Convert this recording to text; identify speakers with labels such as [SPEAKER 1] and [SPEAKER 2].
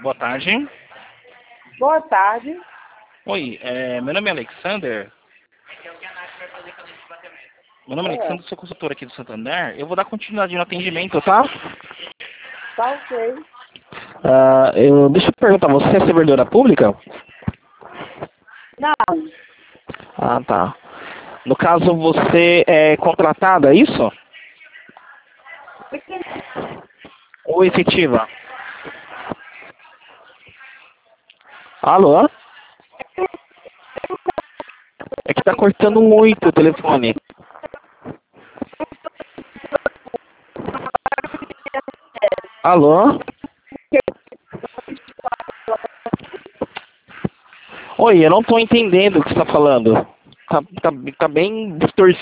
[SPEAKER 1] Boa tarde.
[SPEAKER 2] Boa tarde.
[SPEAKER 1] Oi, meu nome é Alexander. Meu nome é Alexander, sou consultor aqui do Santander. Eu vou dar continuidade no atendimento, tá?
[SPEAKER 2] Tá ok.
[SPEAKER 1] Deixa eu perguntar, você é servidora pública?
[SPEAKER 2] Não.
[SPEAKER 1] Ah, tá. No caso, você é contratada, é isso? Ou efetiva? Alô? É que tá cortando muito o telefone. Alô? Oi, eu não tô entendendo o que você tá falando. Tá bem distorcido.